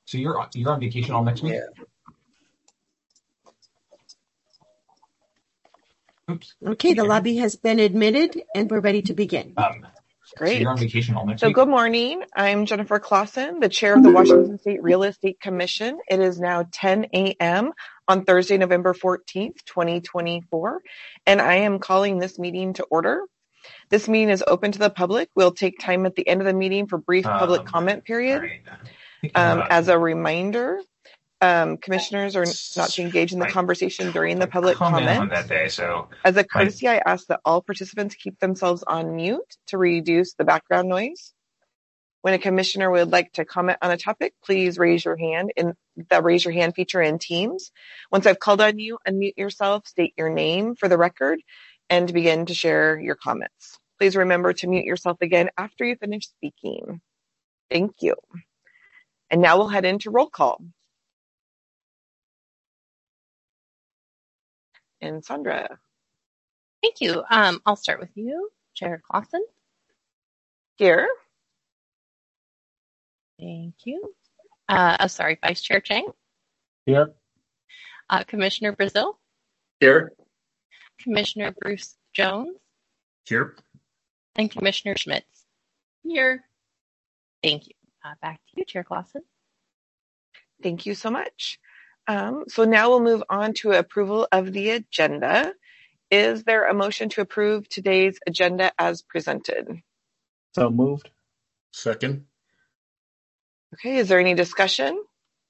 So you're on vacation all next week? Yeah. Oops. Okay, the lobby has been admitted and we're ready to begin. So Great. you're on vacation all next So week? good morning. I'm Jennifer Clausen, the chair of the Washington State Real Estate Commission. It is now 10 a.m. on Thursday, November 14th, 2024, and I am calling this meeting to order. This meeting is open to the public. We'll take time at the end of the meeting for brief public comment period. All right. As a reminder, commissioners are not to engage in the conversation during the public comment. On that day, so As a courtesy, I ask that all participants keep themselves on mute to reduce the background noise. When a commissioner would like to comment on a topic, please raise your hand in the raise your hand feature in Teams. Once I've called on you, unmute yourself, state your name for the record, and begin to share your comments. Please remember to mute yourself again after you finish speaking. Thank you. And now we'll head into roll call. And Sandra. Thank you. I'll start with you, Chair Clausen. Here. Thank you. Vice Chair Chang. Here. Commissioner Brazil. Here. Commissioner Bruce Jones. here. And Commissioner Schmitz. Here. Thank you. Back to you, Chair Clausen. Thank you so much. So now we'll move on to approval of the agenda. Is there a motion to approve today's agenda as presented? So moved. Second. Okay, is there any discussion?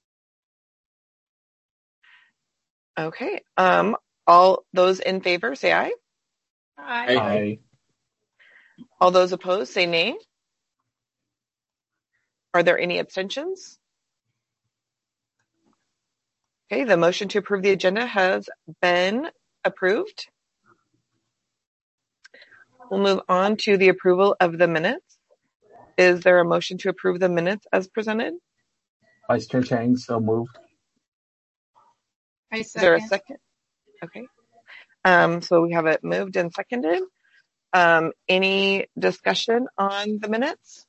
Okay, all those in favor say aye. Aye. All those opposed say nay. Are there any abstentions? Okay, the motion to approve the agenda has been approved. We'll move on to the approval of the minutes. Is there a motion to approve the minutes as presented? Vice Chair Chang, so moved. Is there a second? Okay. So we have it moved and seconded. Any discussion on the minutes?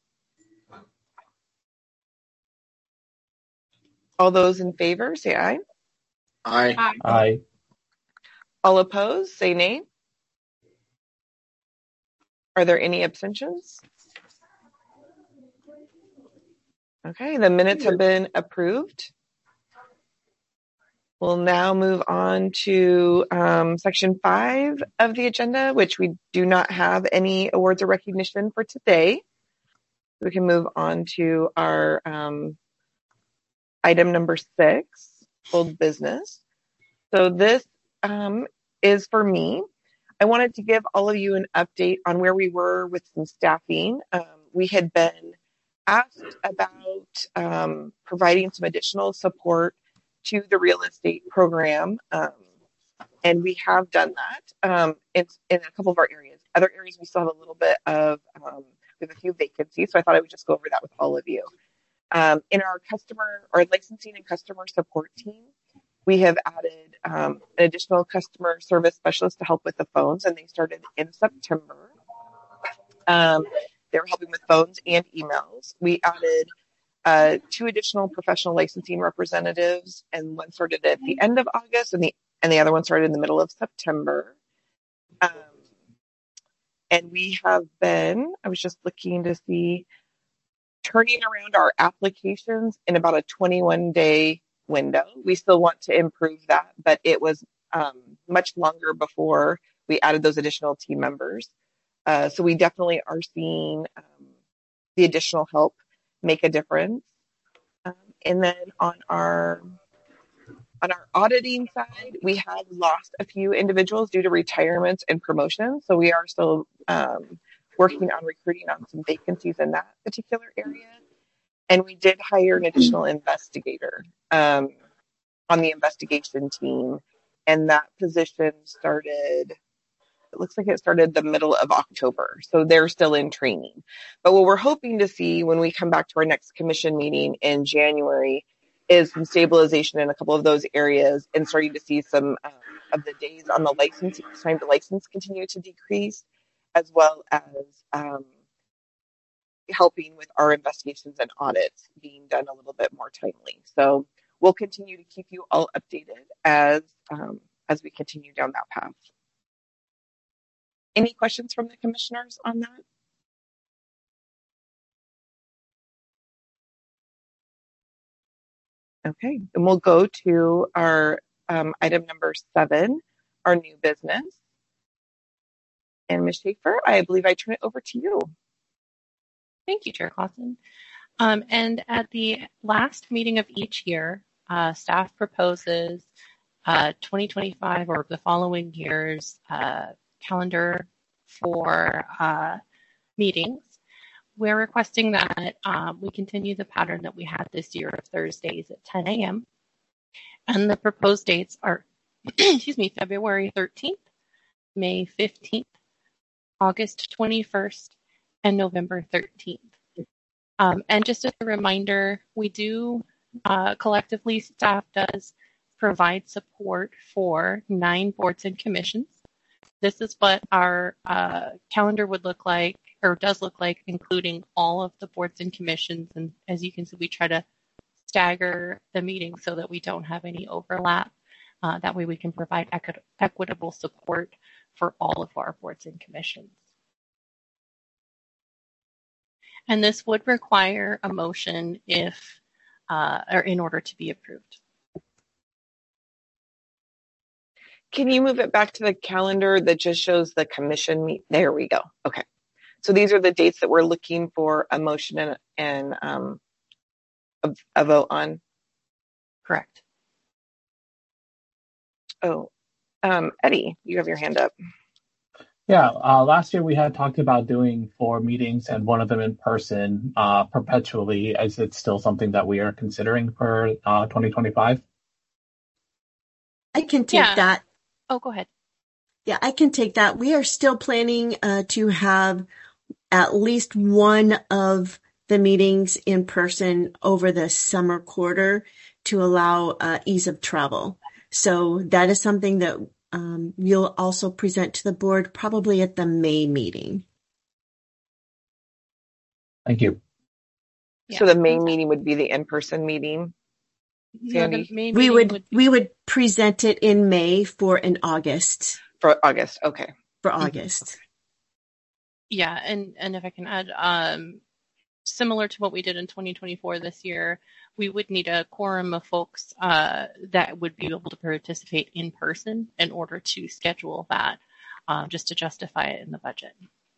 All those in favor say aye. Aye. Aye. All opposed say nay. Are there any abstentions? Okay, the minutes have been approved. We'll now move on to section 5 of the agenda, which we do not have any awards or recognition for today. We can move on to our item number 6, old business. So this is for me. I wanted to give all of you an update on where we were with some staffing. We had been asked about providing some additional support to the real estate program, and we have done that. It's in a couple of our areas. Other areas we still have a little bit of, we have a few vacancies, so I thought I would just go over that with all of you. In our licensing and customer support team, we have added an additional customer service specialist to help with the phones, and they started in September. They were helping with phones and emails. We added 2 additional professional licensing representatives, and one started at the end of August, and the other one started in the middle of September. And we have been, I was just looking to see, turning around our applications in about a 21-day window. We still want to improve that, but it was much longer before we added those additional team members. So we definitely are seeing the additional help make a difference. And then on our auditing side, we have lost a few individuals due to retirements and promotions. So we are still working on recruiting on some vacancies in that particular area. And we did hire an additional investigator on the investigation team. And that position started, it looks like it started the middle of October. So they're still in training. But what we're hoping to see when we come back to our next commission meeting in January is some stabilization in a couple of those areas and starting to see some of the days on the license, time to license continue to decrease, as well as helping with our investigations and audits being done a little bit more timely. So we'll continue to keep you all updated as we continue down that path. Any questions from the commissioners on that? Okay, and we'll go to our item number 7, our new business. And Ms. Schaefer, I believe I turn it over to you. Thank you, Chair Clausen. And at the last meeting of each year, staff proposes 2025 or the following year's calendar for meetings. We're requesting that we continue the pattern that we had this year of Thursdays at 10 a.m. And the proposed dates are, February 13th, May 15th, August 21st, and November 13th. And just as a reminder, we do collectively, staff does provide support for 9 boards and commissions. This is what our calendar would look like, or does look like, including all of the boards and commissions. And as you can see, we try to stagger the meetings so that we don't have any overlap. That way we can provide equitable support for all of our boards and commissions. And this would require a motion if, or in order to be approved. Can you move it back to the calendar that just shows the commission meet? There we go. Okay. So these are the dates that we're looking for a motion and a vote on. Correct. Oh, Eddie, you have your hand up. Yeah, last year we had talked about doing 4 meetings and one of them in person perpetually. Is it still something that we are considering for 2025? I can take that. Oh, go ahead. Yeah, I can take that. We are still planning to have at least one of the meetings in person over the summer quarter to allow ease of travel. So that is something that you'll also present to the board probably at the May meeting. Thank you. So the May meeting would be the in-person meeting? Sandy? No, we would present it in May for an August. For August, okay. For August. Yeah, and if I can add, similar to what we did in 2024 this year, we would need a quorum of folks that would be able to participate in person in order to schedule that, just to justify it in the budget.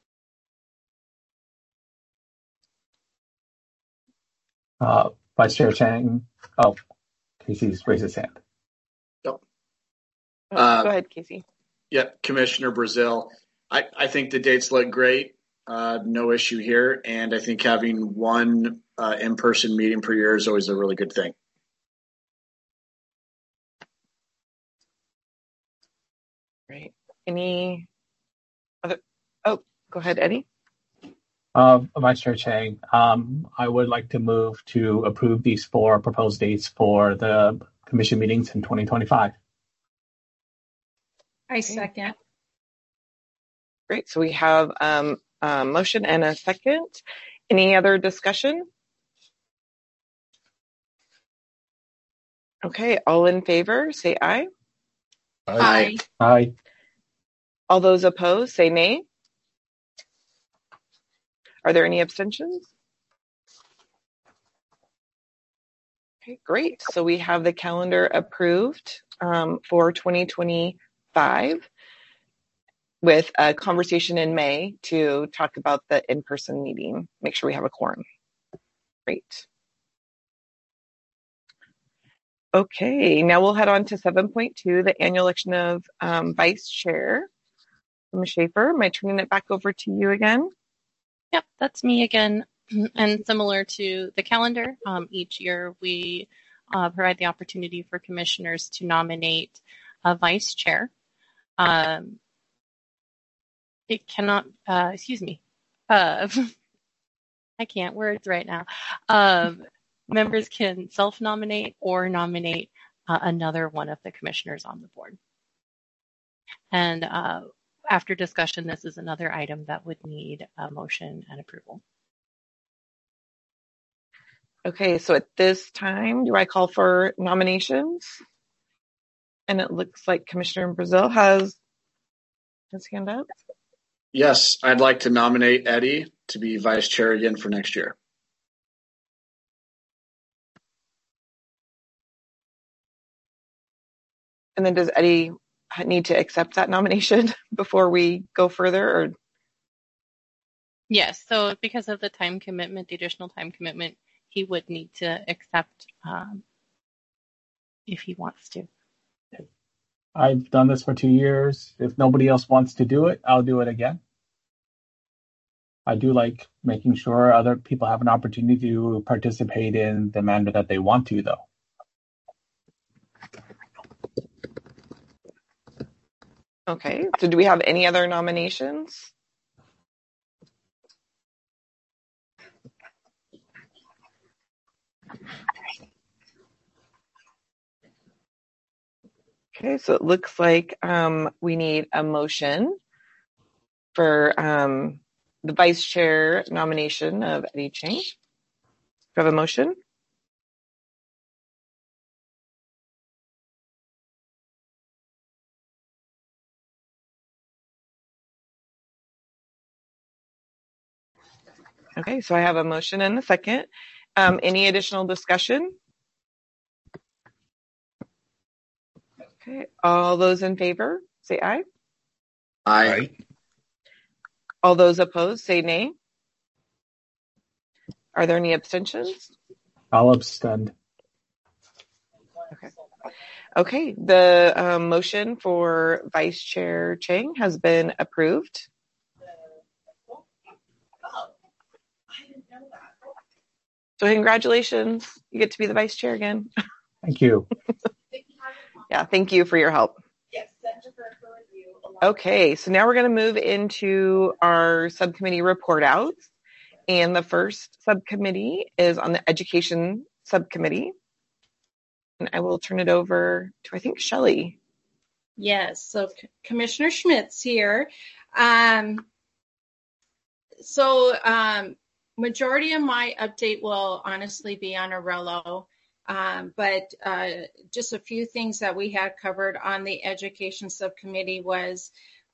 Vice Chair Chang. Oh, Casey's raised his hand. Yep. Go ahead, Casey. Yeah, Commissioner Brazil. I think the dates look great. No issue here. And I think having one in-person meeting per year is always a really good thing. Great. Any other? Oh, go ahead, Eddie. Vice Chair Chang, I would like to move to approve these 4 proposed dates for the commission meetings in 2025. I second. Great. So we have a motion and a second. Any other discussion? Okay. All in favor, say aye. Aye. Aye. All those opposed, say nay. Are there any abstentions? Okay, great. So we have the calendar approved for 2025 with a conversation in May to talk about the in-person meeting. Make sure we have a quorum. Great. Okay, now we'll head on to 7.2, the annual election of vice chair. Ms. Schaefer, am I turning it back over to you again? Yep, that's me again. And similar to the calendar, each year we provide the opportunity for commissioners to nominate a vice chair. It cannot, I can't words right now. Members can self-nominate or nominate another one of the commissioners on the board. And after discussion, this is another item that would need a motion and approval. Okay, so at this time, do I call for nominations? And it looks like Commissioner Brazil has his hand up. Yes, I'd like to nominate Eddie to be vice chair again for next year. And then does Eddie need to accept that nomination before we go further? Or Yes, so because of the time commitment, the additional time commitment, he would need to accept if he wants to. I've done this for 2 years. If nobody else wants to do it, I'll do it again. I do like making sure other people have an opportunity to participate in the manner that they want to, though. okay, so do we have any other nominations? Okay, so it looks like we need a motion for the vice chair nomination of Eddie Chang. Do you have a motion? Okay, so I have a motion and a second. Any additional discussion? Okay, all those in favor, say aye. Aye. All those opposed, say nay. Are there any abstentions? I'll abstain. Okay, the motion for Vice Chair Chang has been approved. So congratulations, you get to be the Vice Chair again. Thank you. Yeah, thank you for your help. Okay, so now we're going to move into our subcommittee report outs. And the first subcommittee is on the Education Subcommittee. And I will turn it over to, I think, Shelley. Yes, so Commissioner Schmidt's here. Majority of my update will honestly be on Arello. But just a few things that we had covered on the Education Subcommittee was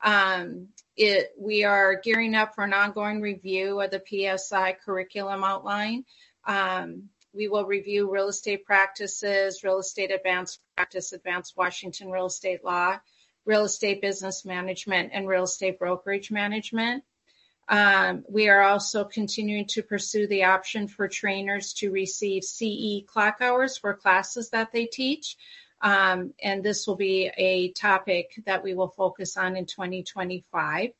we are gearing up for an ongoing review of the PSI curriculum outline. We will review real estate practices, real estate advanced practice, advanced Washington real estate law, real estate business management, and real estate brokerage management. We are also continuing to pursue the option for trainers to receive CE clock hours for classes that they teach. And this will be a topic that we will focus on in 2025.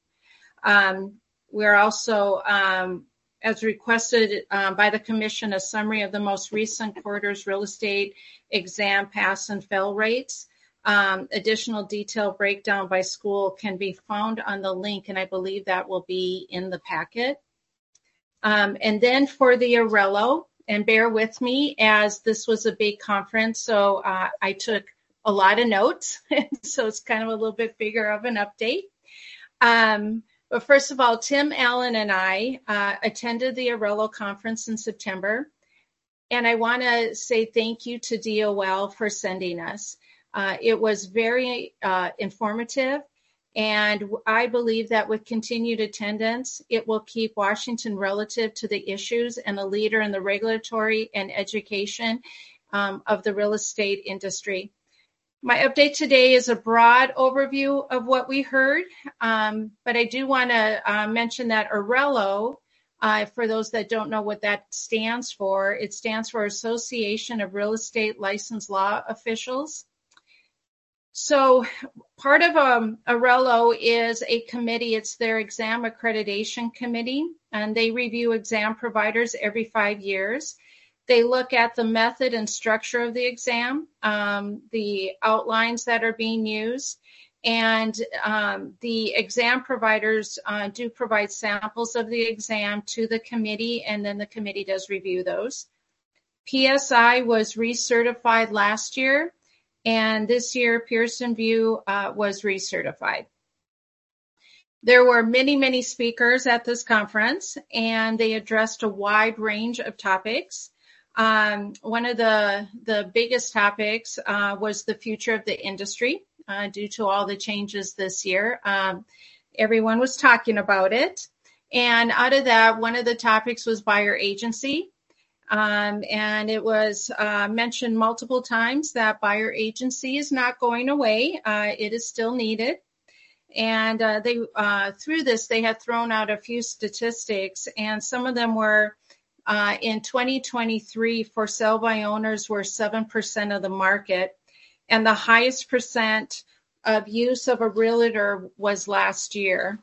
We're also, as requested by the Commission, a summary of the most recent quarter's real estate exam pass and fail rates. Additional detailed breakdown by school can be found on the link, and I believe that will be in the packet. And then for the Arello, and bear with me as this was a big conference, so I took a lot of notes, so it's kind of a little bit bigger of an update. But first of all, Tim Allen and I attended the Arello conference in September, and I want to say thank you to DOL for sending us. It was very informative, and I believe that with continued attendance, it will keep Washington relative to the issues and a leader in the regulatory and education of the real estate industry. My update today is a broad overview of what we heard, but I do want to mention that Arello, for those that don't know what that stands for, it stands for Association of Real Estate Licensed Law Officials. So part of Arello is a committee. It's their exam accreditation committee, and they review exam providers every 5 years. They look at the method and structure of the exam, the outlines that are being used, and the exam providers do provide samples of the exam to the committee, and then the committee does review those. PSI was recertified last year. And this year, Pearson VUE was recertified. There were many, many speakers at this conference, and they addressed a wide range of topics. One of the biggest topics was the future of the industry due to all the changes this year. Everyone was talking about it. And out of that, one of the topics was buyer agency. And it was mentioned multiple times that buyer agency is not going away. It is still needed. And they through this, they had thrown out a few statistics, and some of them were in 2023, for sale by owners were 7% of the market, and the highest percent of use of a realtor was last year.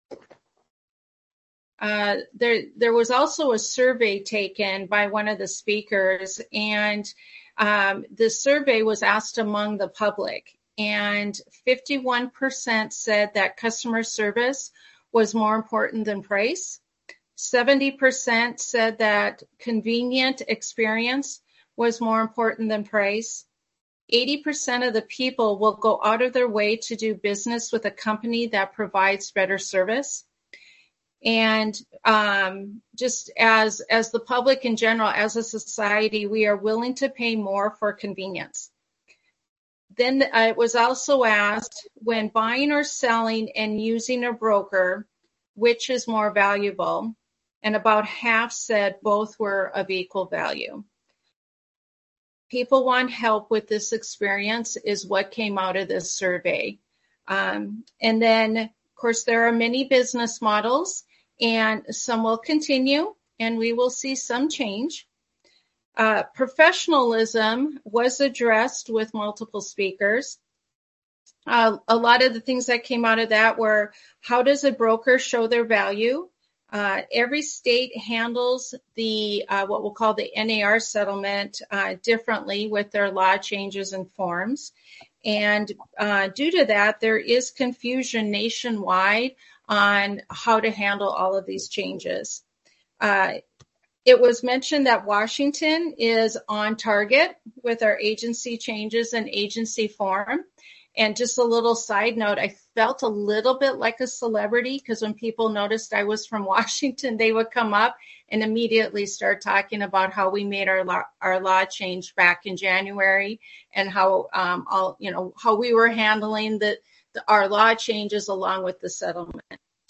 There was also a survey taken by one of the speakers, and the survey was asked among the public, and 51% said that customer service was more important than price. 70% said that convenient experience was more important than price. 80% of the people will go out of their way to do business with a company that provides better service. And just as the public in general, as a society, we are willing to pay more for convenience. Then it was also asked, when buying or selling and using a broker, which is more valuable? And about half said both were of equal value. People want help with this experience is what came out of this survey. And then, of course, there are many business models, and some will continue, and we will see some change. Professionalism was addressed with multiple speakers. A lot of the things that came out of that were, how does a broker show their value? Every state handles the what we'll call the NAR settlement differently with their law changes and forms. And due to that, there is confusion nationwide on how to handle all of these changes. It was mentioned that Washington is on target with our agency changes and agency form. And just a little side note, I felt a little bit like a celebrity, because when people noticed I was from Washington, they would come up and immediately start talking about how we made our law change back in January, and how how we were handling our law changes along with the settlement.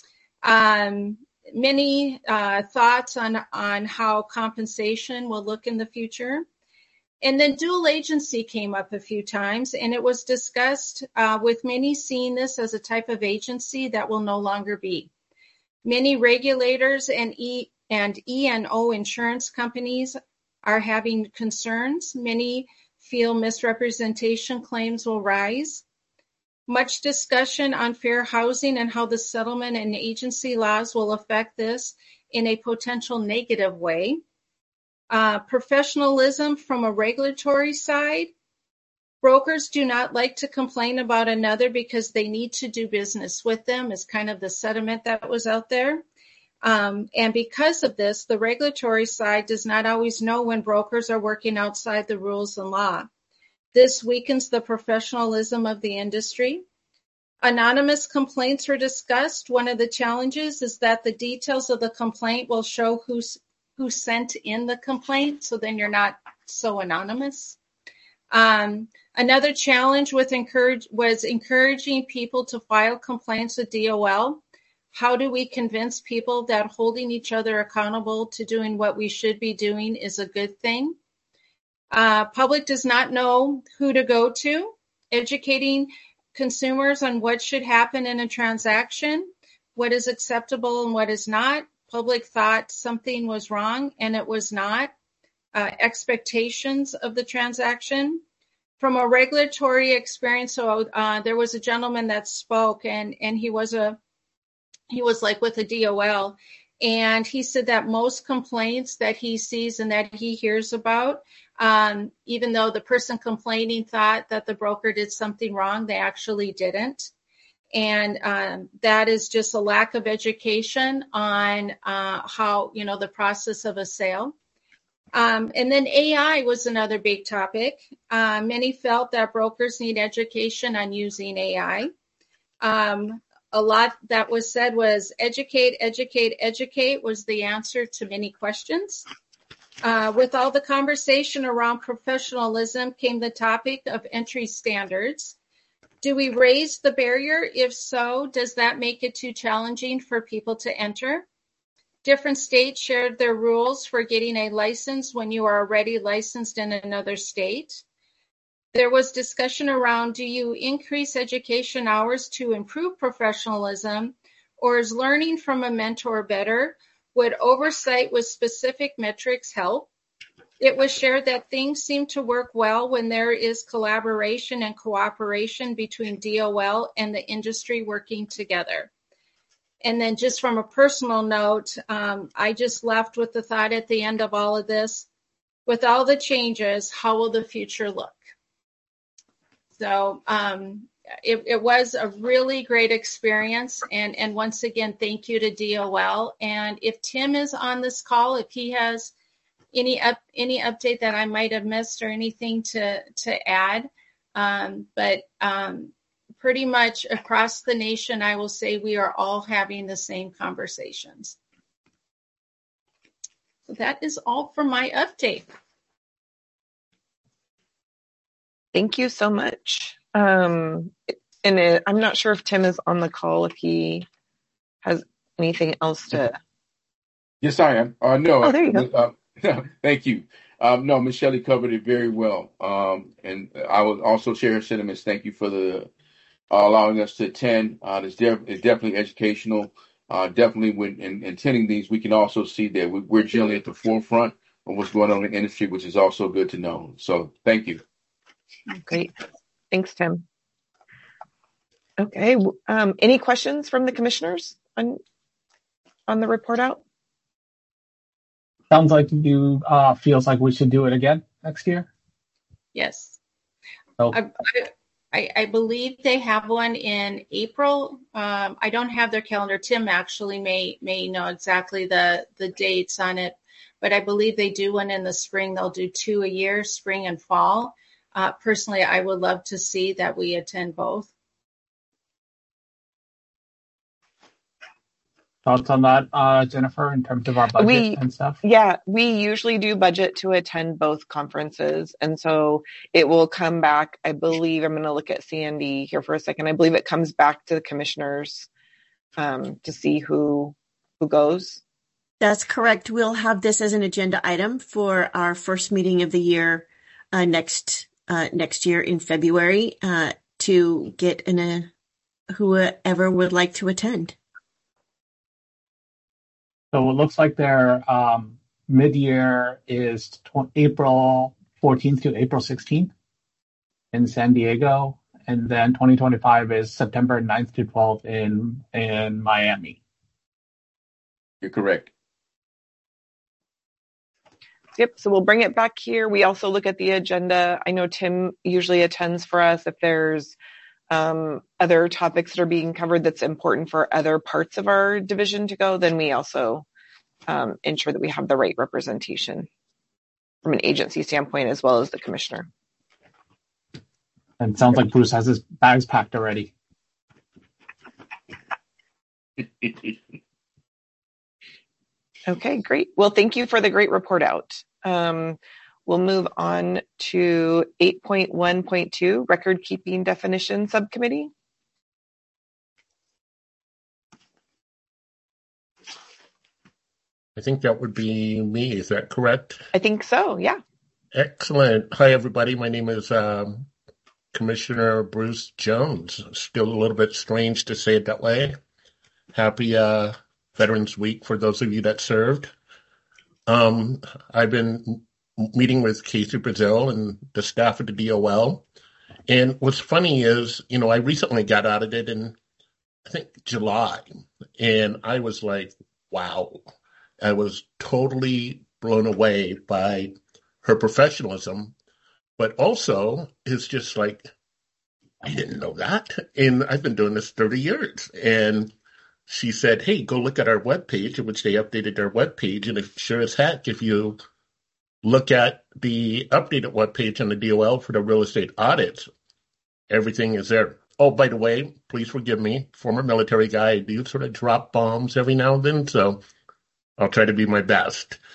Many thoughts on how compensation will look in the future. And then dual agency came up a few times, and it was discussed with many seeing this as a type of agency that will no longer be. Many regulators and E&O insurance companies are having concerns. Many feel misrepresentation claims will rise. Much discussion on fair housing and how the settlement and agency laws will affect this in a potential negative way. Professionalism from a regulatory side. Brokers do not like to complain about another because they need to do business with them, is kind of the sentiment that was out there. And because of this, the regulatory side does not always know when brokers are working outside the rules and law. This weakens the professionalism of the industry. Anonymous complaints were discussed. One of the challenges is that the details of the complaint will show who sent in the complaint, so then you're not so anonymous. Another challenge was encouraging people to file complaints with DOL. How do we convince people that holding each other accountable to doing what we should be doing is a good thing? Public does not know who to go to. Educating consumers on what should happen in a transaction, what is acceptable and what is not. Public thought something was wrong, and it was not. Expectations of the transaction. From a regulatory experience, so there was a gentleman that spoke, and he was like with a DOL, and he said that most complaints that he sees and that he hears about, even though the person complaining thought that the broker did something wrong, they actually didn't. And that is just a lack of education on how, the process of a sale. And then AI was another big topic. Many felt that brokers need education on using AI. A lot that was said was educate, educate, educate was the answer to many questions. With all the conversation around professionalism came the topic of entry standards. Do we raise the barrier? If so, does that make it too challenging for people to enter? Different states shared their rules for getting a license when you are already licensed in another state. There was discussion around, do you increase education hours to improve professionalism, or is learning from a mentor better? Would oversight with specific metrics help? It was shared that things seem to work well when there is collaboration and cooperation between DOL and the industry working together. And then just from a personal note, I just left with the thought at the end of all of this, with all the changes, how will the future look? So it was a really great experience. And once again, thank you to DOL. And if Tim is on this call, if he has any update that I might have missed or anything to add, but pretty much across the nation, I will say we are all having the same conversations. So that is all for my update. Thank you so much. And I'm not sure if Tim is on the call, if he has anything else to. Yes, I am. No. Oh, there you go. Thank you. No, Miss Shelley covered it very well. And I will also share her sentiments. Thank you for allowing us to attend. It's definitely educational. Definitely when attending these, we can also see that we're generally at the forefront of what's going on in the industry, which is also good to know. So thank you. Great. Thanks, Tim. Okay. Any questions from the commissioners on the report out? Sounds like you feels like we should do it again next year. Yes. So I believe they have one in April. I don't have their calendar. Tim actually may know exactly the dates on it, but I believe they do one in the spring. They'll do 2 a year, spring and fall. Personally, I would love to see that we attend both. thoughts on that, Jennifer, in terms of our budget and stuff? Yeah, we usually do budget to attend both conferences. And so it will come back, I believe, I'm going to look at Sandy here for a second. I believe it comes back to the commissioners to see who goes. That's correct. We'll have this as an agenda item for our first meeting of the year next year in February to get whoever would like to attend. So it looks like their mid-year is April 14th to April 16th in San Diego, and then 2025 is September 9th to 12th in Miami. You're correct. Yep, so we'll bring it back here. We also look at the agenda. I know Tim usually attends for us if there's other topics that are being covered that's important for other parts of our division to go, then we also ensure that we have the right representation from an agency standpoint as well as the commissioner. And it sounds like Bruce has his bags packed already. Okay, great. Well, thank you for the great report out. We'll move on to 8.1.2, Record Keeping Definition Subcommittee. I think that would be me. Is that correct? I think so, yeah. Excellent. Hi, everybody. My name is Commissioner Bruce Jones. Still a little bit strange to say it that way. Happy Veterans Week for those of you that served. I've been meeting with Casey Brazil and the staff at the DOL. And what's funny is, I recently got audited in, I think, July. And I was like, wow. I was totally blown away by her professionalism. But also, it's just like, I didn't know that. And I've been doing this 30 years. And she said, hey, go look at our webpage, in which they updated their webpage. And if sure as heck, if you look at the updated webpage on the DOL for the real estate audits, everything is there. Oh, by the way, please forgive me, former military guy, I do sort of drop bombs every now and then, so I'll try to be my best.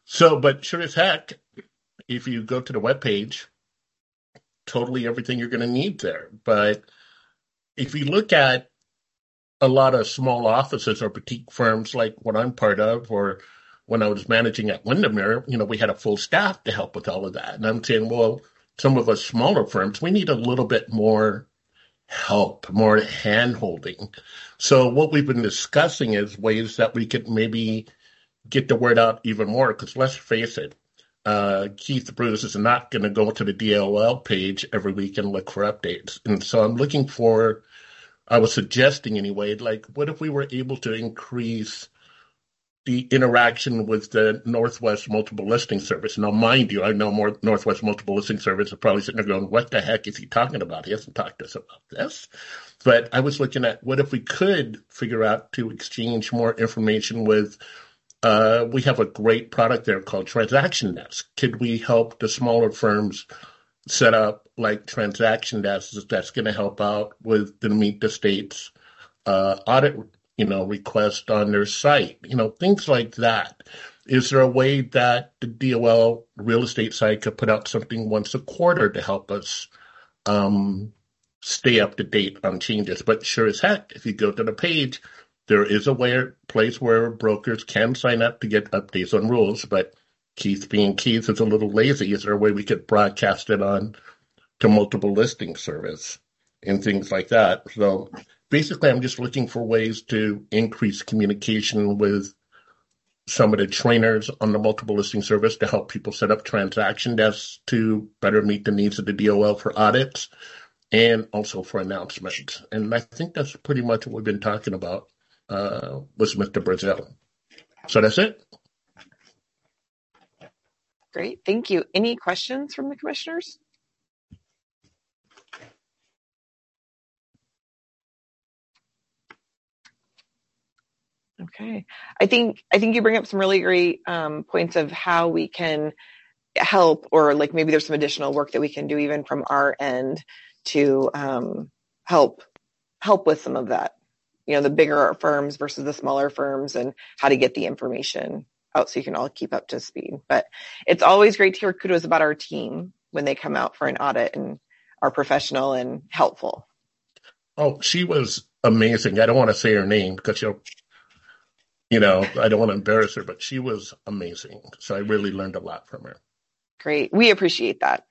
So, but sure as heck, if you go to the webpage, totally everything you're going to need there. But if you look at a lot of small offices or boutique firms like what I'm part of, or when I was managing at Windermere, we had a full staff to help with all of that. And I'm saying, well, some of us smaller firms, we need a little bit more help, more hand-holding. So what we've been discussing is ways that we could maybe get the word out even more, because let's face it, Keith Bruce is not going to go to the DOL page every week and look for updates. And so I was suggesting anyway, like, what if we were able to increase the interaction with the Northwest Multiple Listing Service? Now, mind you, I know more Northwest Multiple Listing Service are probably sitting there going, what the heck is he talking about? He hasn't talked to us about this. But I was looking at what if we could figure out to exchange more information with, we have a great product there called Transaction Desk. Could we help the smaller firms set up like transaction desks that's going to help out with the meet the states audit, request on their site, things like that. Is there a way that the DOL real estate site could put out something once a quarter to help us stay up to date on changes? But sure as heck, if you go to the page, there is a place where brokers can sign up to get updates on rules, but Keith being Keith is a little lazy. Is there a way we could broadcast it on to multiple listing service and things like that? So basically, I'm just looking for ways to increase communication with some of the trainers on the multiple listing service to help people set up transaction desks to better meet the needs of the DOL for audits and also for announcements. And I think that's pretty much what we've been talking about with Mr. Brazil. So that's it. Great. Thank you. Any questions from the commissioners? Okay. I think you bring up some really great points of how we can help, or like maybe there's some additional work that we can do even from our end to help with some of that. The bigger firms versus the smaller firms, and how to get the information out so you can all keep up to speed. But it's always great to hear kudos about our team when they come out for an audit and are professional and helpful. Oh, she was amazing. I don't want to say her name because I don't want to embarrass her, but she was amazing. So I really learned a lot from her. Great. We appreciate that.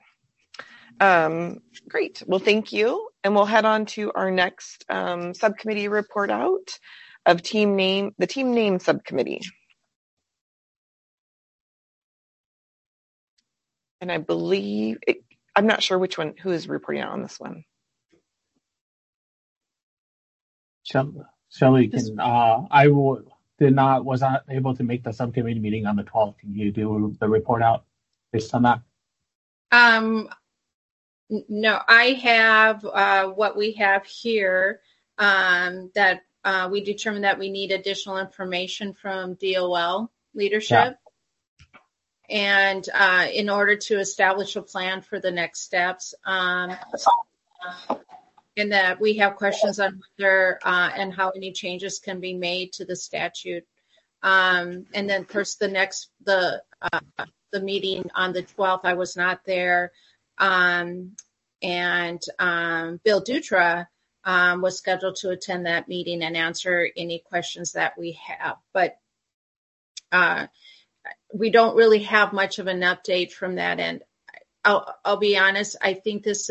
Great. Well, thank you. And we'll head on to our next subcommittee report out of the team name subcommittee. And I believe, I'm not sure who is reporting out on this one. Shelley, was not able to make the subcommittee meeting on the 12th. Can you do the report out based on that? No, I have what we have here, that we determined that we need additional information from DOL leadership. Yeah. And in order to establish a plan for the next steps, and that we have questions on whether and how any changes can be made to the statute. And then first the meeting on the 12th, I was not there. And Bill Dutra was scheduled to attend that meeting and answer any questions that we have. But we don't really have much of an update from that end. I'll be honest. I think this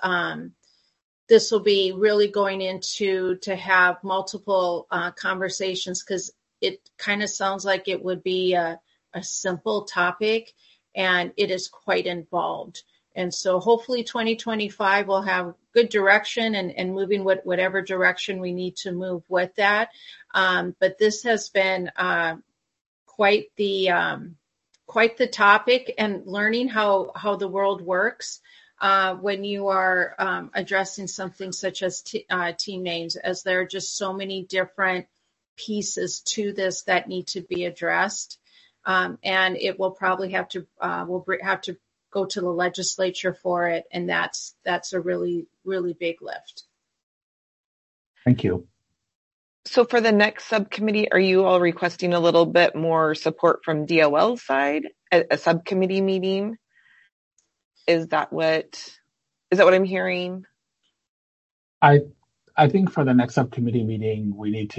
will be really going into to have multiple conversations, because it kind of sounds like it would be a simple topic, and it is quite involved. And so hopefully 2025 will have good direction and moving whatever direction we need to move with that. But this has been quite the topic, and learning how the world works when you are addressing something such as team names, as there are just so many different pieces to this that need to be addressed. And it will probably have to go to the legislature for it, and that's a really, really big lift. Thank you. So for the next subcommittee, are you all requesting a little bit more support from DOL's side, a subcommittee meeting? Is that what I'm hearing? I think for the next subcommittee meeting,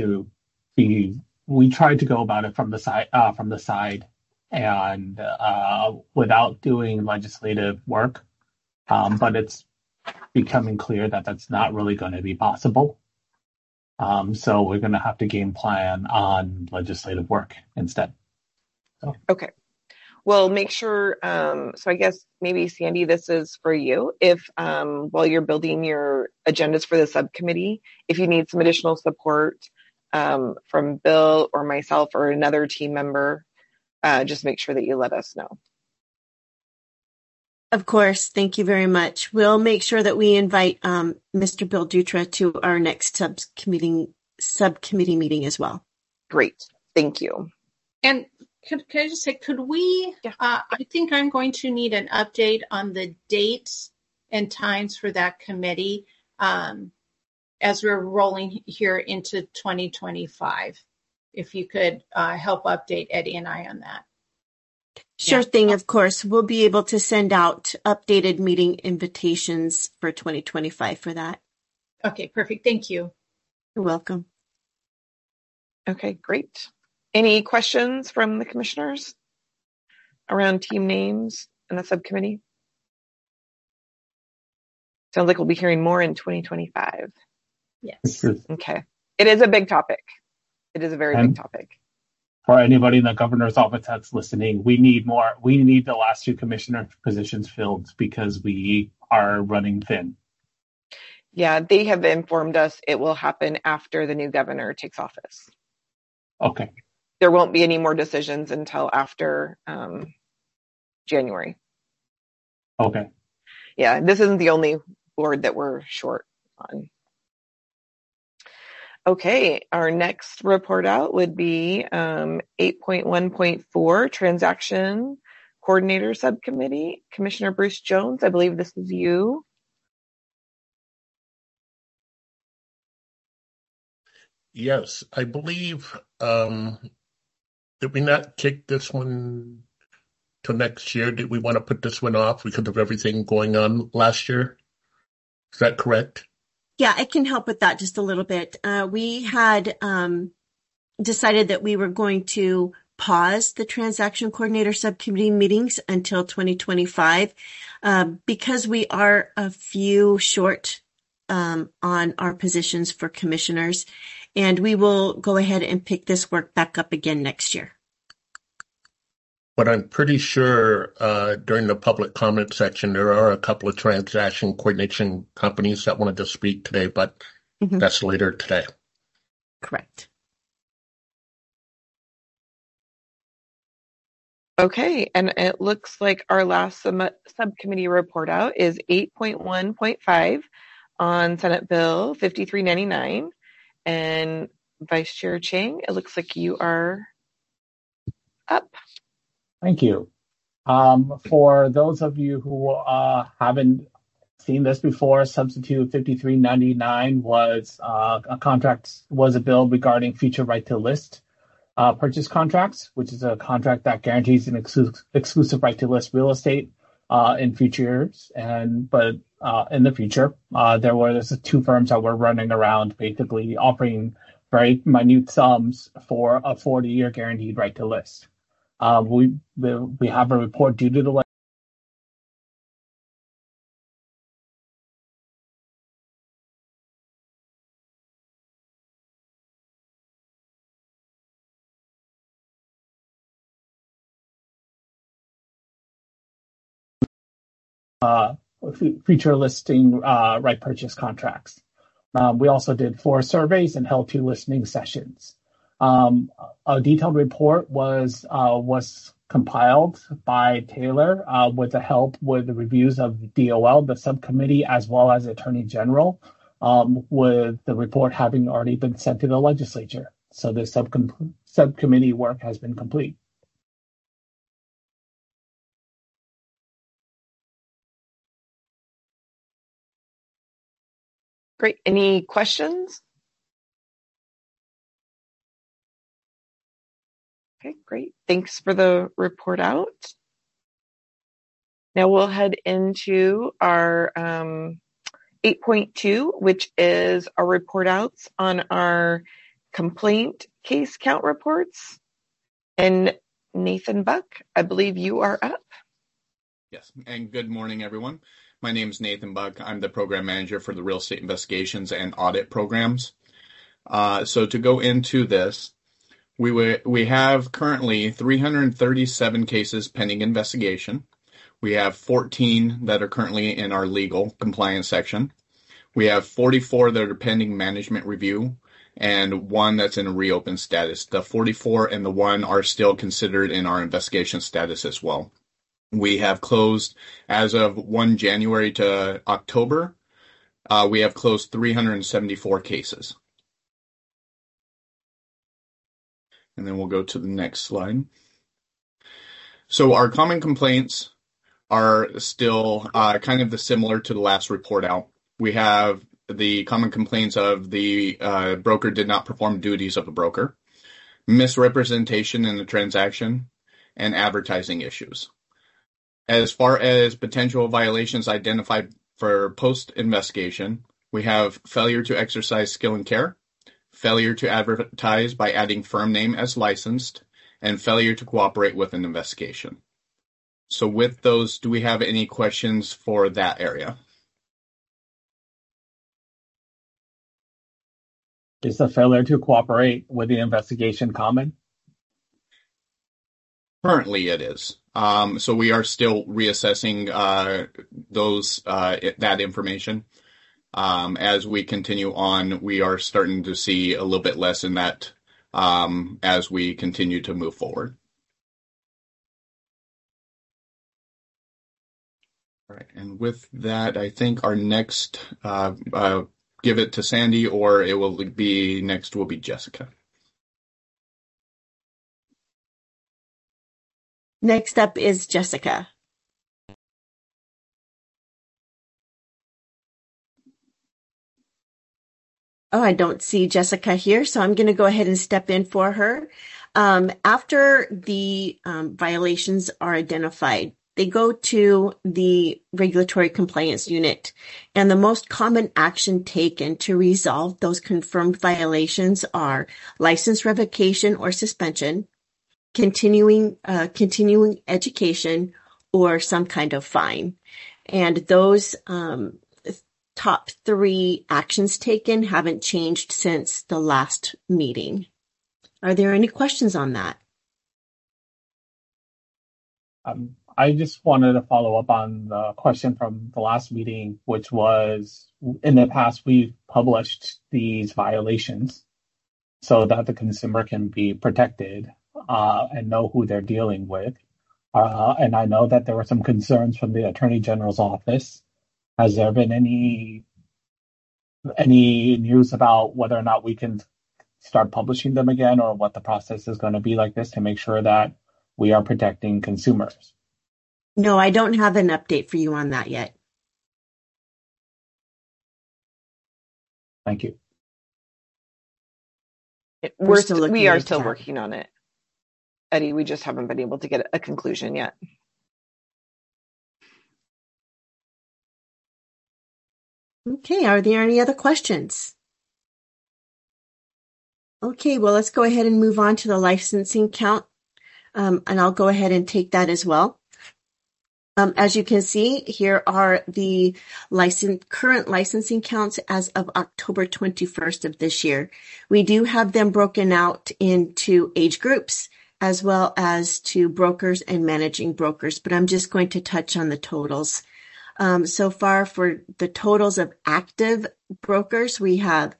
we tried to go about it from the side, and without doing legislative work. But it's becoming clear that that's not really going to be possible. So we're going to have to game plan on legislative work instead. So. Okay. Well, make sure, so I guess maybe Sandy, this is for you. If, while you're building your agendas for the subcommittee, if you need some additional support from Bill or myself or another team member, just make sure that you let us know. Of course. Thank you very much. We'll make sure that we invite Mr. Bill Dutra to our next subcommittee meeting as well. Great. Thank you. And could I just say, could we, I think I'm going to need an update on the dates and times for that committee as we're rolling here into 2025. If you could help update Eddie and I on that. Sure thing, of course. We'll be able to send out updated meeting invitations for 2025 for that. Okay, perfect. Thank you. You're welcome. Okay, great. Any questions from the commissioners around team names and the subcommittee? Sounds like we'll be hearing more in 2025. Yes. Okay. It is a big topic. It is a very big topic. For anybody in the governor's office that's listening, we need the last two commissioner positions filled because we are running thin. Yeah, they have informed us it will happen after the new governor takes office. Okay. There won't be any more decisions until after January. Okay. Yeah, this isn't the only board that we're short on. Okay, our next report out would be 8.1.4 Transaction Coordinator Subcommittee. Commissioner Bruce Jones, I believe this is you. Yes, I believe, did we not kick this one to next year? Did we want to put this one off because of everything going on last year? Is that correct? Yeah, I can help with that just a little bit. We had decided that we were going to pause the transaction coordinator subcommittee meetings until 2025 because we are a few short on our positions for commissioners, and we will go ahead and pick this work back up again next year. But I'm pretty sure during the public comment section, there are a couple of transaction coordination companies that wanted to speak today, but that's later today. Correct. Okay, and it looks like our last subcommittee report out is 8.1.5 on Senate Bill 5399. And Vice Chair Chang, it looks like you are up. Thank you. For those of you who haven't seen this before, Substitute 5399 was a bill regarding future right to list purchase contracts, which is a contract that guarantees an exclusive right to list real estate in future years. But in the future, there were two firms that were running around basically offering very minute sums for a 40-year guaranteed right to list. We have a report due to the future listing right purchase contracts. We also did 4 surveys and held 2 listening sessions. A detailed report was compiled by Taylor with the help with the reviews of DOL, the subcommittee, as well as Attorney General, with the report having already been sent to the legislature. So the subcommittee work has been complete. Great. Any questions? Okay, great. Thanks for the report out. Now we'll head into our 8.2, which is our report outs on our complaint case count reports. And Nathan Buck, I believe you are up. Yes, and good morning, everyone. My name is Nathan Buck. I'm the program manager for the real estate investigations and audit programs. So to go into this, we have currently 337 cases pending investigation. We have 14 that are currently in our legal compliance section. We have 44 that are pending management review and one that's in a reopen status. The 44 and the one are still considered in our investigation status as well. We have closed, as of 1 January to October, we have closed 374 cases. And then we'll go to the next slide. So our common complaints are still kind of similar to the last report out. We have the common complaints of the broker did not perform duties of a broker, misrepresentation in the transaction, and advertising issues. As far as potential violations identified for post-investigation, we have failure to exercise skill and care, failure to advertise by adding firm name as licensed, and failure to cooperate with an investigation. So with those, do we have any questions for that area? Is the failure to cooperate with the investigation common? Currently, it is. So we are still reassessing that information. As we continue on, we are starting to see a little bit less in that as we continue to move forward. All right, and with that, I think our next, give it to Sandy, or it will be next will be Jessica. Next up is Jessica. Oh, I don't see Jessica here, so I'm going to go ahead and step in for her. After the violations are identified, they go to the regulatory compliance unit, and the most common action taken to resolve those confirmed violations are license revocation or suspension, continuing education, or some kind of fine. And those top 3 actions taken haven't changed since the last meeting. Are there any questions on that? I just wanted to follow up on the question from the last meeting, which was, in the past, we've published these violations so that the consumer can be protected and know who they're dealing with. And I know that there were some concerns from the Attorney General's office. Has there been any news about whether or not we can start publishing them again, or what the process is going to be like this to make sure that we are protecting consumers? No, I don't have an update for you on that yet. Thank you. We are still working on it, Eddie. We just haven't been able to get a conclusion yet. Okay, are there any other questions? Okay, well, let's go ahead and move on to the licensing count, and I'll go ahead and take that as well. As you can see, here are the current licensing counts as of October 21st of this year. We do have them broken out into age groups as well as to brokers and managing brokers, but I'm just going to touch on the totals. So far, for the totals of active brokers, we have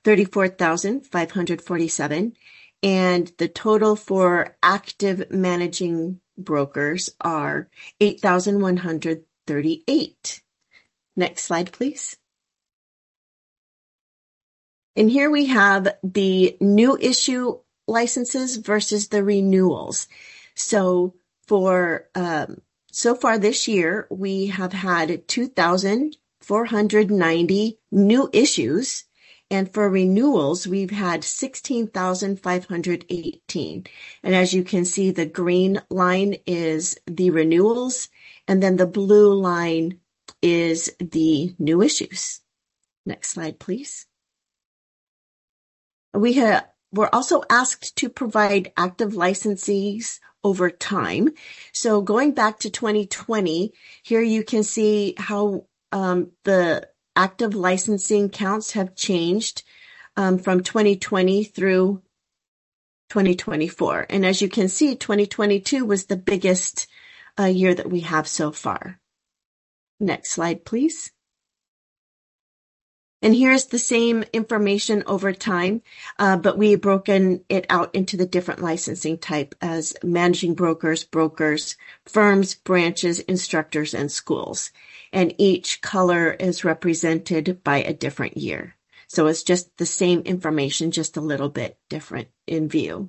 34,547, and the total for active managing brokers are 8,138. Next slide, please. And here we have the new issue licenses versus the renewals. So for so far this year, we have had 2,490 new issues And for renewals, we've had 16,518. And as you can see, the green line is the renewals, and then the blue line is the new issues. Next slide, please. We're also asked to provide active licensees over time. So going back to 2020, here you can see how the active licensing counts have changed from 2020 through 2024. And as you can see, 2022 was the biggest year that we have so far. Next slide, please. And here's the same information over time, but we've broken it out into the different licensing type as managing brokers, firms, branches, instructors, and schools. And each color is represented by a different year. So it's just the same information, just a little bit different in view.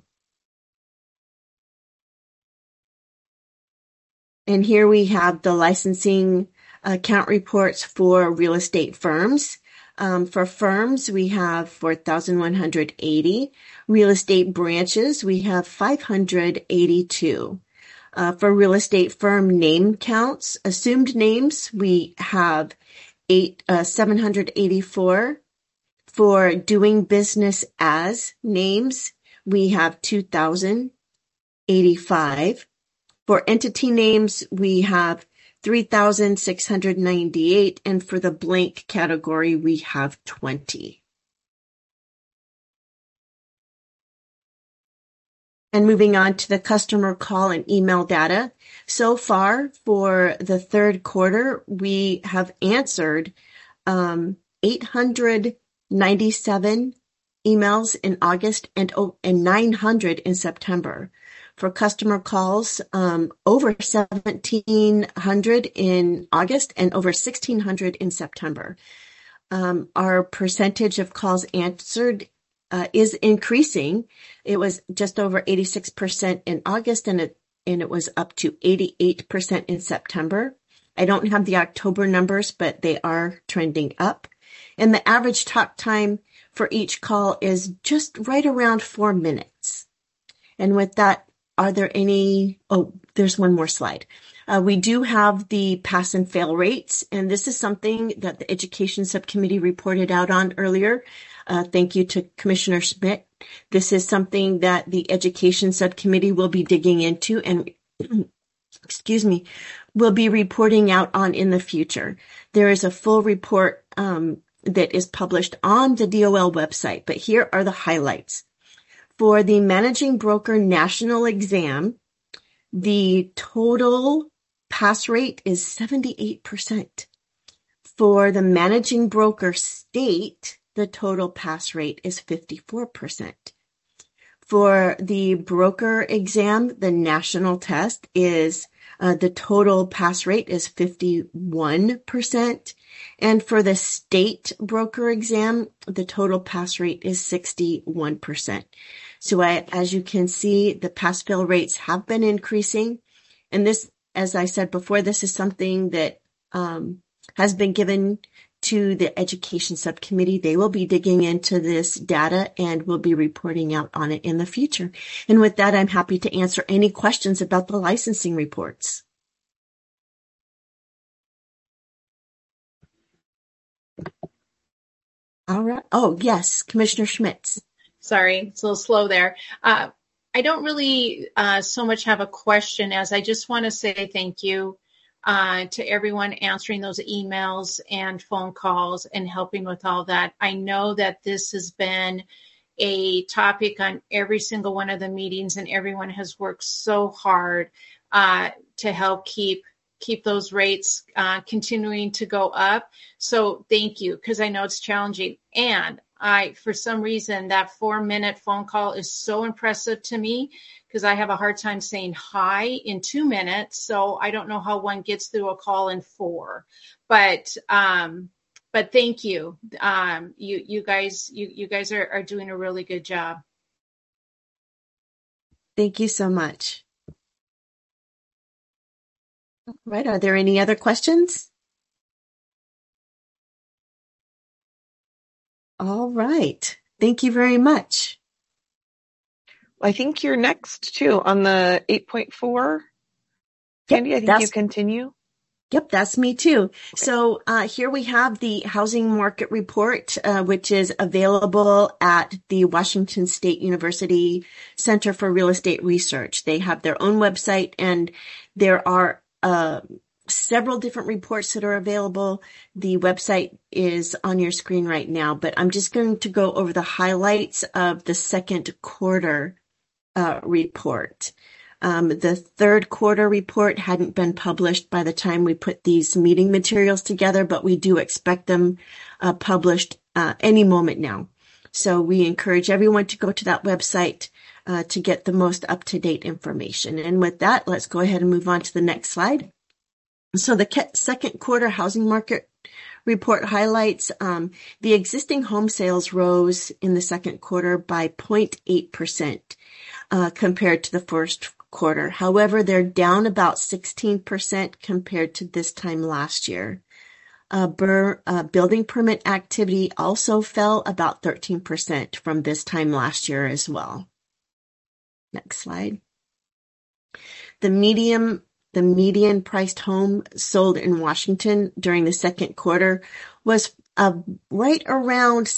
And here we have the licensing count reports for real estate firms. For firms, we have 4,180. Real estate branches, we have 582. For real estate firm name counts, assumed names, we have 784. For doing business as names, we have 2,085. For entity names, we have 3,698, and for the blank category, we have 20. And moving on to the customer call and email data. So far, for the third quarter, we have answered 897 emails in August and 900 in September. For customer calls, over 1,700 in August and over 1,600 in September. Our percentage of calls answered is increasing. It was just over 86% in August, and it was up to 88% in September. I don't have the October numbers, but they are trending up. And the average talk time for each call is just right around 4 minutes. And with that, are there any? Oh, there's one more slide. We do have the pass and fail rates, and this is something that the Education Subcommittee reported out on earlier. Thank you to Commissioner Schmidt. This is something that the Education Subcommittee will be digging into and, will be reporting out on in the future. There is a full report that is published on the DOL website, but here are the highlights. For the Managing Broker National Exam, the total pass rate is 78%. For the Managing Broker State, the total pass rate is 54%. For the broker exam, the national test is the total pass rate is 51%. And for the state broker exam, the total pass rate is 61%. So as you can see, the pass-fail rates have been increasing. And this, as I said before, this is something that has been given to the Education Subcommittee. They will be digging into this data and will be reporting out on it in the future. And with that, I'm happy to answer any questions about the licensing reports. All right. Oh, yes, Commissioner Schmitz. Sorry, it's a little slow there. I don't really so much have a question as I just want to say thank you to everyone answering those emails and phone calls and helping with all that. I know that this has been a topic on every single one of the meetings, and everyone has worked so hard to help keep those rates continuing to go up. So thank you, because I know it's challenging. And for some reason, that 4-minute phone call is so impressive to me because I have a hard time saying hi in 2 minutes. So I don't know how one gets through a call in 4. But thank you. You guys are doing a really good job. Thank you so much. All right. Are there any other questions? All right. Thank you very much. I think you're next too on the 8.4. Sandy, I think you continue. Yep, that's me too. Okay. So here we have the housing market report, which is available at the Washington State University Center for Real Estate Research. They have their own website, and there are several different reports that are available. The website is on your screen right now, but I'm just going to go over the highlights of the second quarter report. The third quarter report hadn't been published by the time we put these meeting materials together, but we do expect them published any moment now. So we encourage everyone to go to that website to get the most up-to-date information. And with that, let's go ahead and move on to the next slide. So the second quarter housing market report highlights the existing home sales rose in the second quarter by 0.8% compared to the first quarter. However, they're down about 16% compared to this time last year. Building permit activity also fell about 13% from this time last year as well. Next slide. The median priced home sold in Washington during the second quarter was right around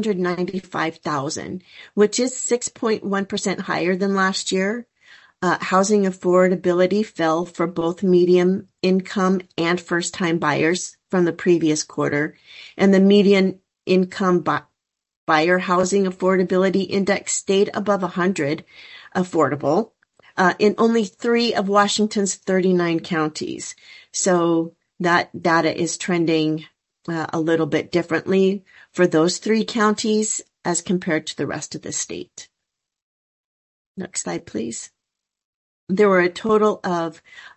$695,000, which is 6.1% higher than last year. Housing affordability fell for both medium income and first-time buyers from the previous quarter, and the median income buyer housing affordability index stayed above 100 affordable in only 3 of Washington's 39 counties. So that data is trending a little bit differently for those 3 counties as compared to the rest of the state. Next slide, please. There were a total of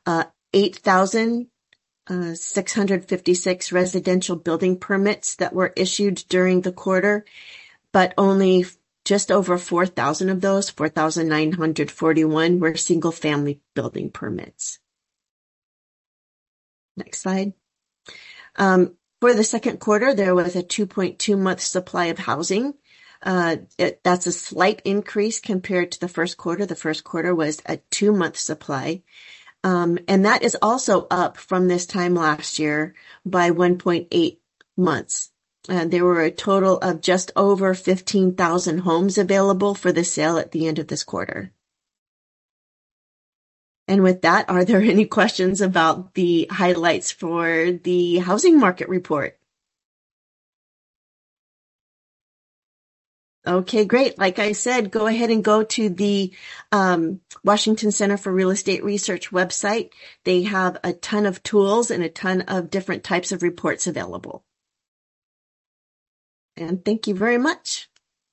8,656 residential building permits that were issued during the quarter, but only just over 4,000 of those, 4,941, were single-family building permits. Next slide. For the second quarter, there was a 2.2-month supply of housing. That's a slight increase compared to the first quarter. The first quarter was a 2-month supply. And that is also up from this time last year by 1.8 months. There were a total of just over 15,000 homes available for the sale at the end of this quarter. And with that, are there any questions about the highlights for the housing market report? Okay, great. Like I said, go ahead and go to the Washington Center for Real Estate Research website. They have a ton of tools and a ton of different types of reports available. And thank you very much.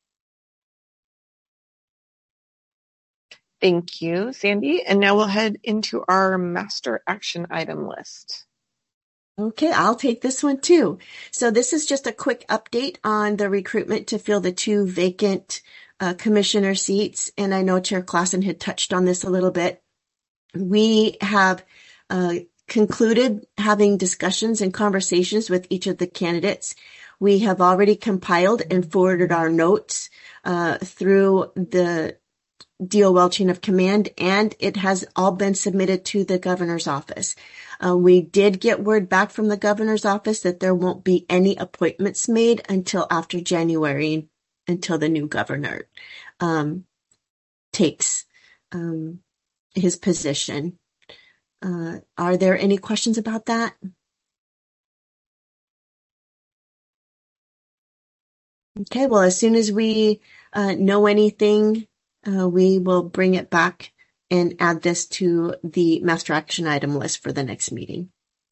Thank you, Sandy. And now we'll head into our master action item list. Okay, I'll take this one too. So this is just a quick update on the recruitment to fill the 2 vacant commissioner seats. And I know Chair Clausen had touched on this a little bit. We have concluded having discussions and conversations with each of the candidates. We have already compiled and forwarded our notes through the DOL chain of command, and it has all been submitted to the governor's office. We did get word back from the governor's office that there won't be any appointments made until after January, until the new governor takes his position. Are there any questions about that? Okay, well, as soon as we know anything, we will bring it back and add this to the master action item list for the next meeting.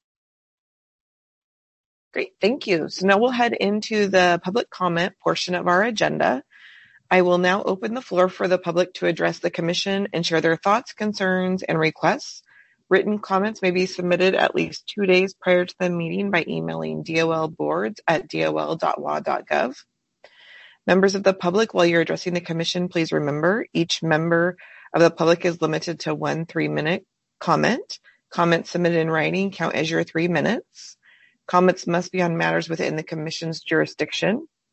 Great, thank you. So now we'll head into the public comment portion of our agenda. I will now open the floor for the public to address the commission and share their thoughts, concerns, and requests. Written comments may be submitted at least 2 days prior to the meeting by emailing dolboards@dol.wa.gov. Members of the public, while you're addressing the commission, please remember each member of the public is limited to 1 3-minute comment. Comments submitted in writing count as your 3 minutes. Comments must be on matters within the commission's jurisdiction.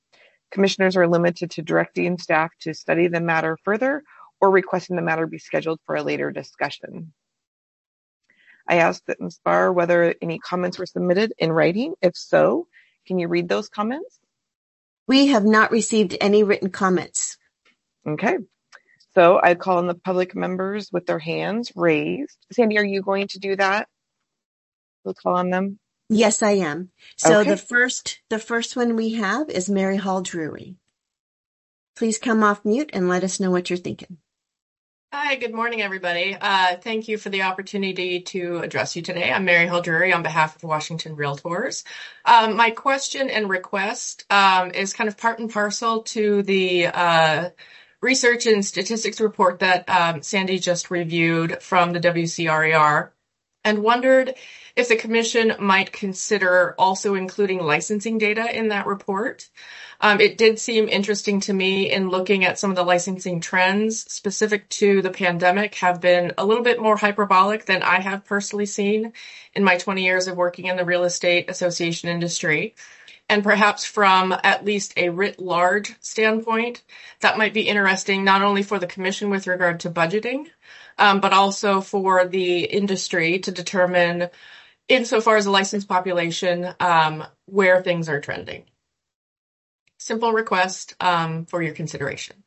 Commissioners are limited to directing staff to study the matter further or requesting the matter be scheduled for a later discussion. I asked that Ms. Barr whether any comments were submitted in writing. If so, can you read those comments? We have not received any written comments. Okay. So I call on the public members with their hands raised. Sandy, are you going to do that? We'll call on them. Yes, I am. So Okay. the first one we have is Mary Hall Drury. Please come off mute and let us know what you're thinking. Hi, good morning, everybody. Thank you for the opportunity to address you today. I'm Mary Hall Drury on behalf of Washington Realtors. My question and request is kind of part and parcel to the research and statistics report that Sandy just reviewed from the WCRER, and wondered if the commission might consider also including licensing data in that report. It did seem interesting to me in looking at some of the licensing trends specific to the pandemic have been a little bit more hyperbolic than I have personally seen in my 20 years of working in the real estate association industry. And perhaps from at least a writ large standpoint, that might be interesting not only for the commission with regard to budgeting, but also for the industry to determine, insofar as the licensed population, where things are trending. Simple request for your consideration.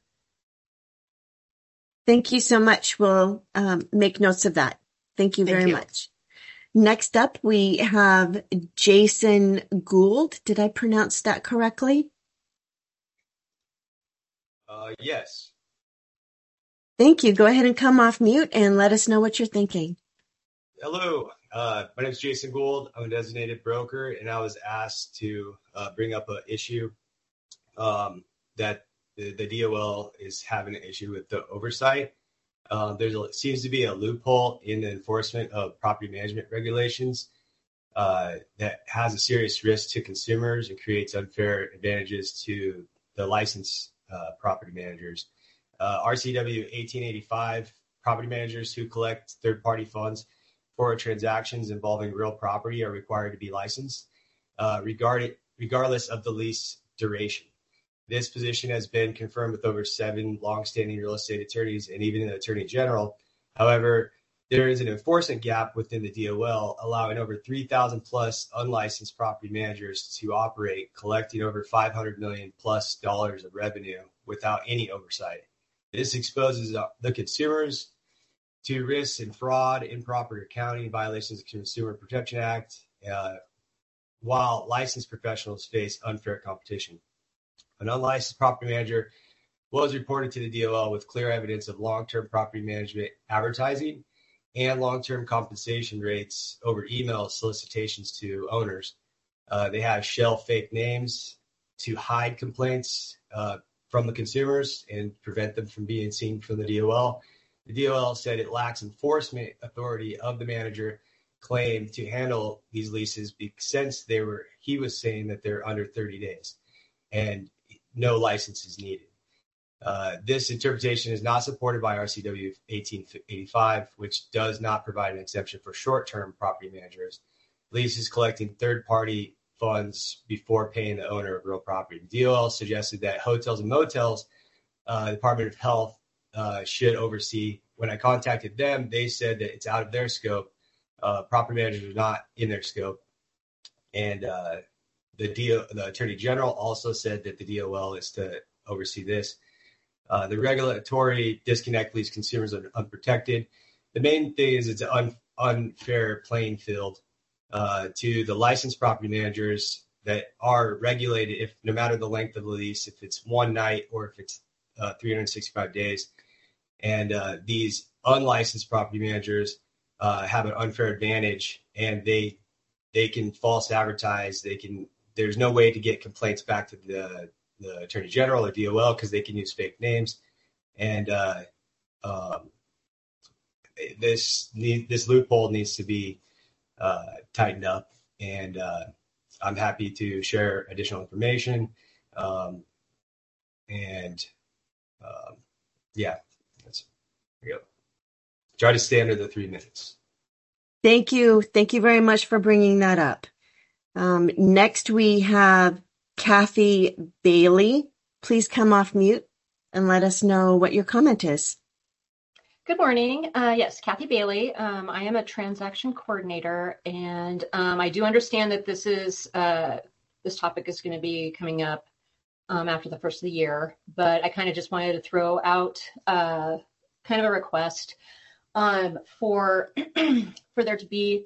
Thank you so much. We'll make notes of that. Thank you very much. Next up, we have Jason Gould. Did I pronounce that correctly? Yes. Thank you. Go ahead and come off mute and let us know what you're thinking. Hello. My name is Jason Gould. I'm a designated broker, and I was asked to bring up an issue that the DOL is having an issue with the oversight. Seems to be a loophole in the enforcement of property management regulations that has a serious risk to consumers and creates unfair advantages to the licensed property managers. RCW 1885, property managers who collect third-party funds for transactions involving real property are required to be licensed, regardless of the lease duration. This position has been confirmed with over 7 longstanding real estate attorneys and even an attorney general. However, there is an enforcement gap within the DOL, allowing over 3,000 plus unlicensed property managers to operate, collecting over $500 million plus of revenue without any oversight. This exposes the consumers to risks and fraud, improper accounting, violations of the Consumer Protection Act, while licensed professionals face unfair competition. An unlicensed property manager was reported to the DOL with clear evidence of long-term property management advertising and long-term compensation rates over email solicitations to owners. They have shell fake names to hide complaints from the consumers and prevent them from being seen from the DOL. The DOL said it lacks enforcement authority of the manager claim to handle these leases since he was saying that they're under 30 days and no license is needed. This interpretation is not supported by RCW 1885, which does not provide an exception for short-term property managers. Leases collecting third-party funds before paying the owner of real property. The DOL suggested that hotels and motels, the Department of Health should oversee. When I contacted them, they said that it's out of their scope. Property managers are not in their scope. And the Attorney General also said that the DOL is to oversee this. The regulatory disconnect leaves consumers unprotected. The main thing is it's an unfair playing field to the licensed property managers that are regulated, if no matter the length of the lease, if it's one night or if it's 365 days. And these unlicensed property managers have an unfair advantage, and they can false advertise. There's no way to get complaints back to the Attorney General or DOL because they can use fake names. And this loophole needs to be tightened up. And I'm happy to share additional information. There we go. Try to stay under the 3 minutes. Thank you. Thank you very much for bringing that up. Next, we have Kathy Bailey. please come off mute and let us know what your comment is. Good morning. Yes, Kathy Bailey. I am a transaction coordinator, and I do understand that this topic is going to be coming up after the first of the year, but I kind of just wanted to throw out kind of a request for there to be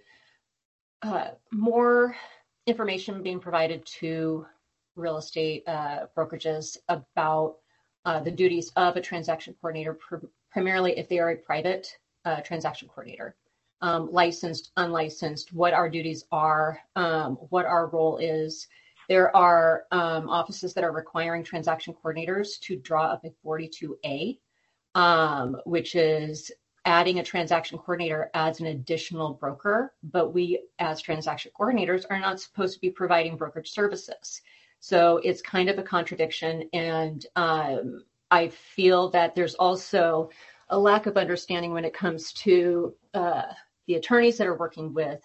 more information being provided to real estate brokerages about the duties of a transaction coordinator, primarily if they are a private transaction coordinator, licensed, unlicensed, what our duties are, what our role is. There are offices that are requiring transaction coordinators to draw up a 42A, which is adding a transaction coordinator as an additional broker, but we as transaction coordinators are not supposed to be providing brokerage services. So it's kind of a contradiction, and I feel that there's also a lack of understanding when it comes to the attorneys that are working with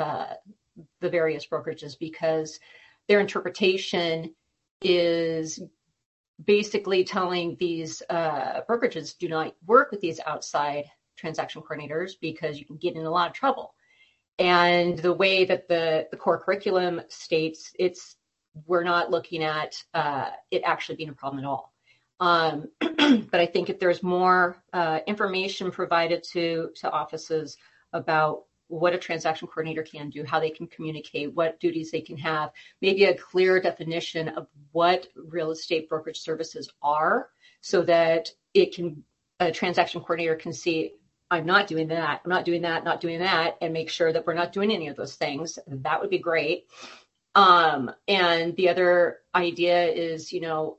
the various brokerages, because their interpretation is basically telling these brokerages do not work with these outside transaction coordinators because you can get in a lot of trouble. And the way that the core curriculum states, we're not looking at it actually being a problem at all. But I think if there's more information provided to offices about what a transaction coordinator can do, how they can communicate, what duties they can have, maybe a clear definition of what real estate brokerage services are, so that a transaction coordinator can see, I'm not doing that, I'm not doing that, not doing that, and make sure that we're not doing any of those things. That would be great. And the other idea is,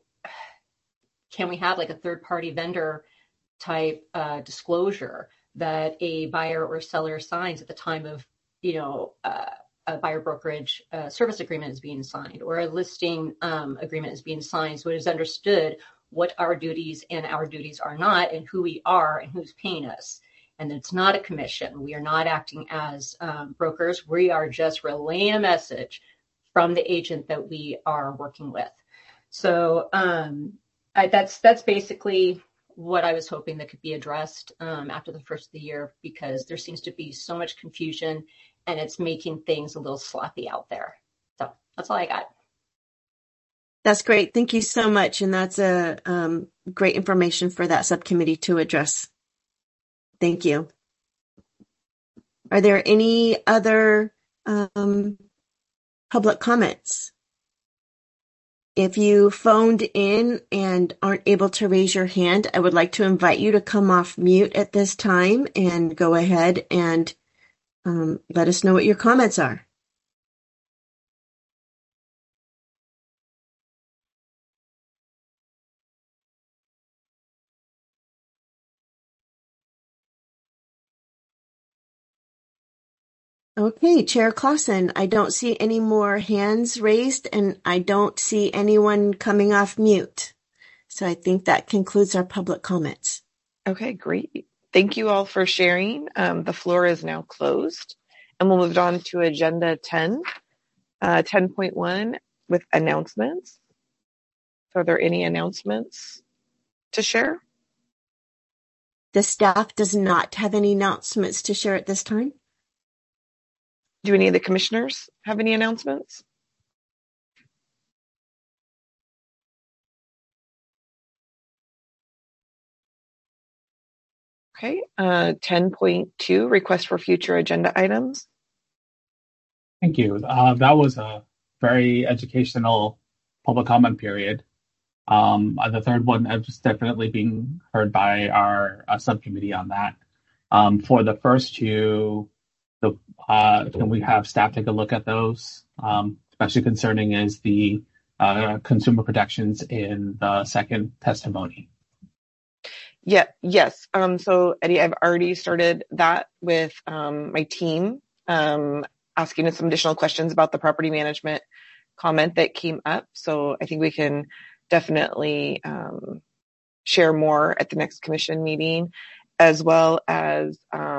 can we have like a third-party vendor type disclosure that a buyer or seller signs at the time of, a buyer brokerage service agreement is being signed, or a listing agreement is being signed, so it is understood what our duties and our duties are not, and who we are and who's paying us. And it's not a commission. We are not acting as brokers. We are just relaying a message from the agent that we are working with. So that's basically what I was hoping that could be addressed after the first of the year, because there seems to be so much confusion and it's making things a little sloppy out there. So that's all I got. That's great. Thank you so much. And that's a great information for that subcommittee to address. Thank you. Are there any other public comments? If you phoned in and aren't able to raise your hand, I would like to invite you to come off mute at this time and go ahead and let us know what your comments are. Okay, Chair Clausen, I don't see any more hands raised, and I don't see anyone coming off mute. So I think that concludes our public comments. Okay, great. Thank you all for sharing. The floor is now closed, and we'll move on to Agenda 10, 10.1 with announcements. So are there any announcements to share? The staff does not have any announcements to share at this time. Do any of the commissioners have any announcements? Okay, 10.2, request for future agenda items. Thank you. That was a very educational public comment period. The third one is definitely being heard by our subcommittee on that. For the first two, can we have staff take a look at those? Especially concerning is the consumer protections in the second testimony. Yeah, yes. So Eddie, I've already started that with my team, asking us some additional questions about the property management comment that came up. So I think we can definitely share more at the next commission meeting, as well as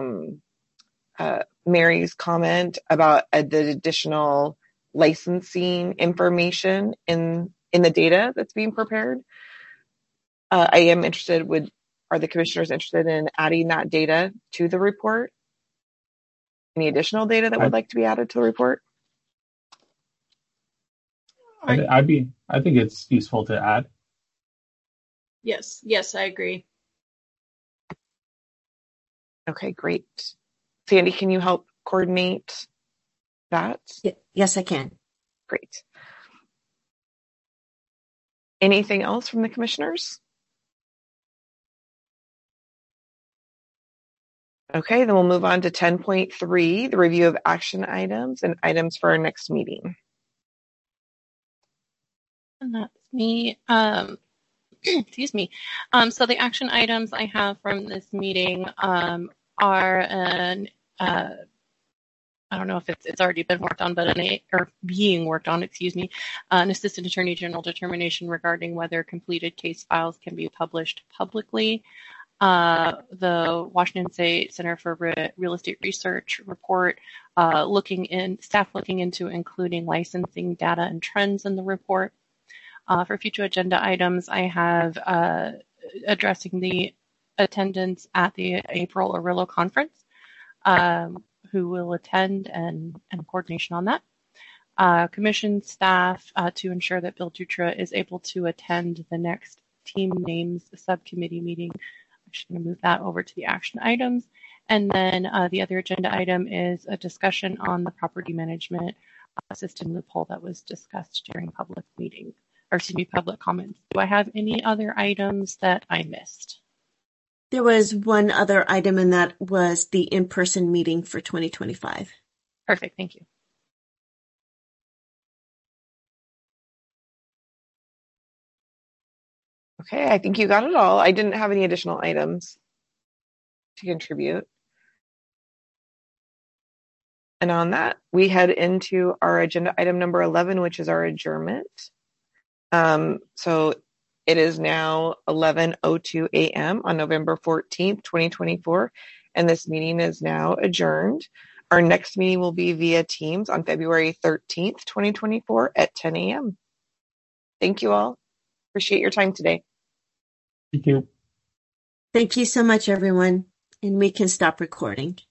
Mary's comment about the additional licensing information in in the data that's being prepared. I am interested are the commissioners interested in adding that data to the report? Any additional data that would like to be added to the report? I think it's useful to add. Yes, I agree. Okay, great. Sandy, can you help coordinate that? Yes, I can. Great. Anything else from the commissioners? Okay, then we'll move on to 10.3, the review of action items and items for our next meeting. And that's me. Excuse me. So the action items I have from this meeting are I don't know if it's already been worked on, but being worked on, an Assistant Attorney General determination regarding whether completed case files can be published publicly. The Washington State Center for Real Estate Research report, staff looking into including licensing data and trends in the report. For future agenda items, I have addressing the attendance at the April Orillo conference, who will attend and coordination on that. Commission staff to ensure that Bill Dutra is able to attend the next team names subcommittee meeting. I'm just going to move that over to the action items. And then the other agenda item is a discussion on the property management system loophole that was discussed during public comments. Do I have any other items that I missed? There was one other item, and that was the in-person meeting for 2025. Perfect. Thank you. Okay, I think you got it all. I didn't have any additional items to contribute. And on that, we head into our agenda item number 11, which is our adjournment. So it is now 11:02 a.m. on November 14th, 2024, and this meeting is now adjourned. Our next meeting will be via Teams on February 13th, 2024 at 10 a.m. Thank you all. Appreciate your time today. Thank you. Thank you so much, everyone. And we can stop recording.